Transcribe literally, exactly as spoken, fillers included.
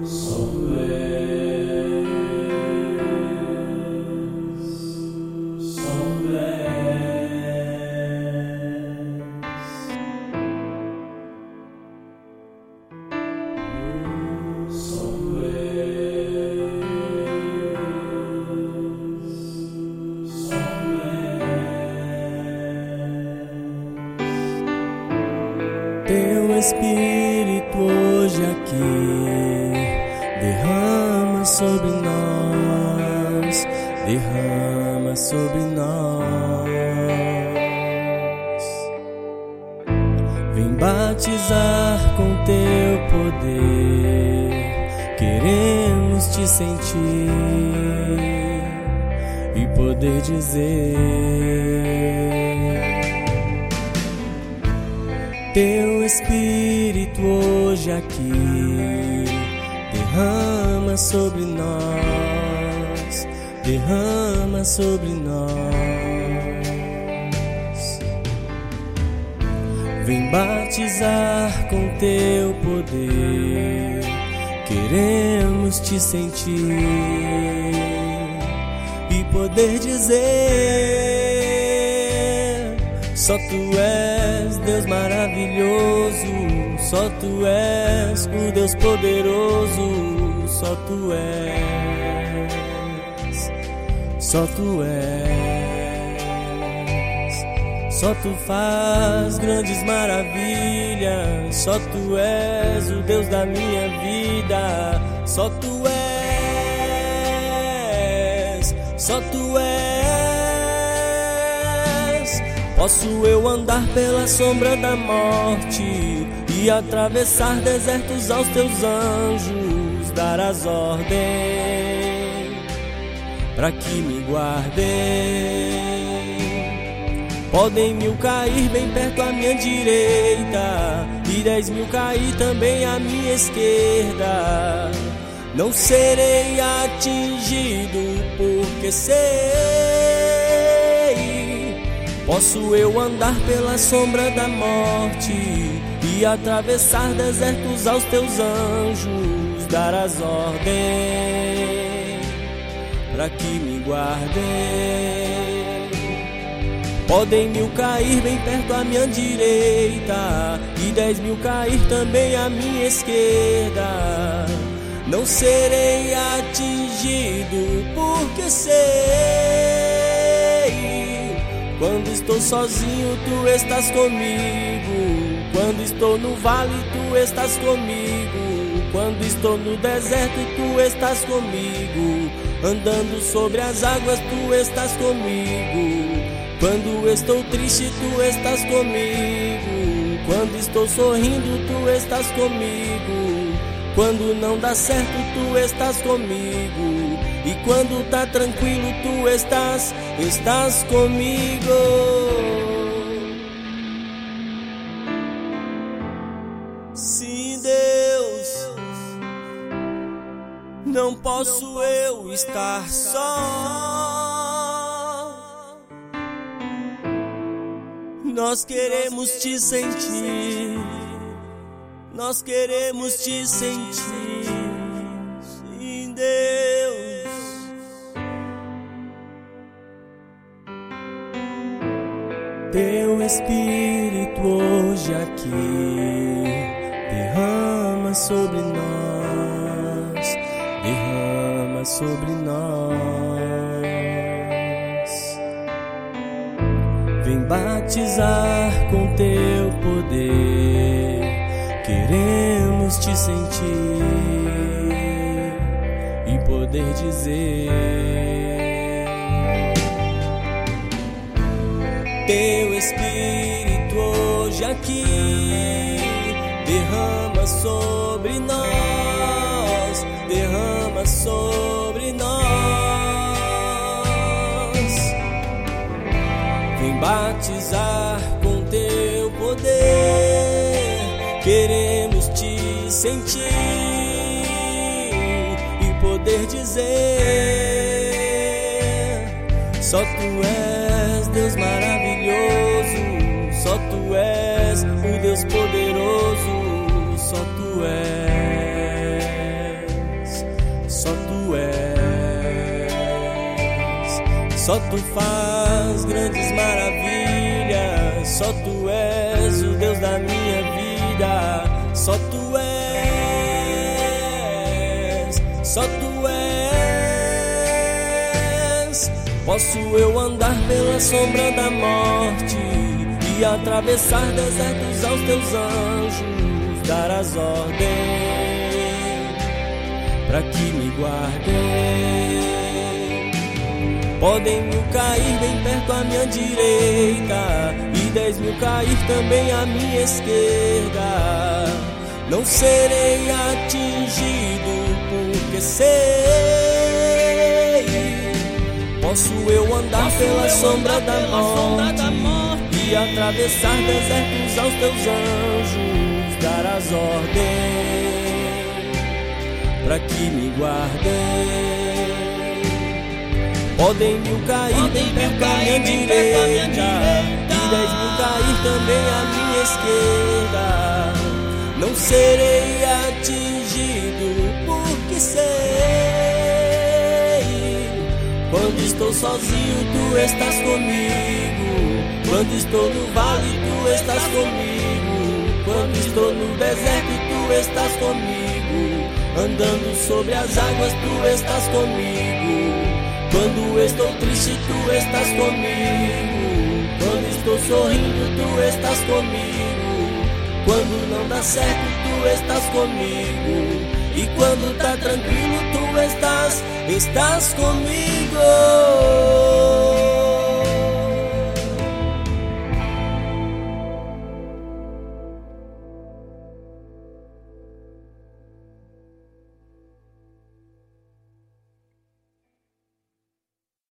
Só tu és, só tu és, só tu és, só tu és. Teu Espírito hoje aqui derrama sobre nós, derrama sobre nós. Vem batizar com teu poder, queremos te sentir e poder dizer: Teu Espírito hoje aqui derrama sobre nós, derrama sobre nós. Vem batizar com teu poder, queremos te sentir e poder dizer: só tu és Deus maravilhoso, só tu és o Deus poderoso, só tu és, só tu és, só tu faz grandes maravilhas, só tu és o Deus da minha vida, só tu és, só tu és. Posso eu andar pela sombra da morte e atravessar desertos aos teus anjos, dar as ordens para que me guardem. Podem mil cair bem perto à minha direita e dez mil cair também à minha esquerda. Não serei atingido porque sei. Posso eu andar pela sombra da morte e atravessar desertos aos teus anjos, dar as ordens para que me guardem. Podem mil cair bem perto à minha direita e dez mil cair também à minha esquerda. Não serei atingido porque sei. Quando estou sozinho, tu estás comigo. Quando estou no vale, tu estás comigo. Quando estou no deserto, tu estás comigo. Andando sobre as águas, tu estás comigo. Quando estou triste, tu estás comigo. Quando estou sorrindo, tu estás comigo. Quando não dá certo, tu estás comigo. E quando tá tranquilo, tu estás, estás comigo. Sim, Deus, não posso eu estar só. Nós queremos te sentir, nós queremos te sentir. Sim, Deus. Teu Espírito hoje aqui derrama sobre nós, derrama sobre nós. Vem batizar com teu poder, queremos te sentir e poder dizer: Teu Espírito hoje aqui derrama sobre nós, derrama sobre nós. Vem batizar com teu poder, queremos te sentir e poder dizer: só tu és Deus maravilhoso, só tu és o Deus poderoso, só tu és. Só tu faz grandes maravilhas, só tu és o Deus da minha vida, só tu és, só tu és. Posso eu andar pela sombra da morte e atravessar desertos aos teus anjos, dar as ordens pra que me guardem. Podem mil cair bem perto à minha direita e dez mil cair também à minha esquerda. Não serei atingido porque sei. Posso eu andar Posso pela eu sombra, andar da, pela morte, sombra da morte e atravessar desertos aos teus anjos, dar as ordens pra que me guardem. Podem mil cair Podem bem perto à minha direita e dez mil cair também à minha esquerda. Não serei atingido porque sei. Quando estou sozinho tu estás comigo, quando estou no vale tu estás comigo, quando estou no deserto tu estás comigo, andando sobre as águas tu estás comigo. Quando estou triste, tu estás comigo. Quando estou sorrindo, tu estás comigo. Quando não dá certo, tu estás comigo. E quando tá tranquilo, tu estás, estás comigo.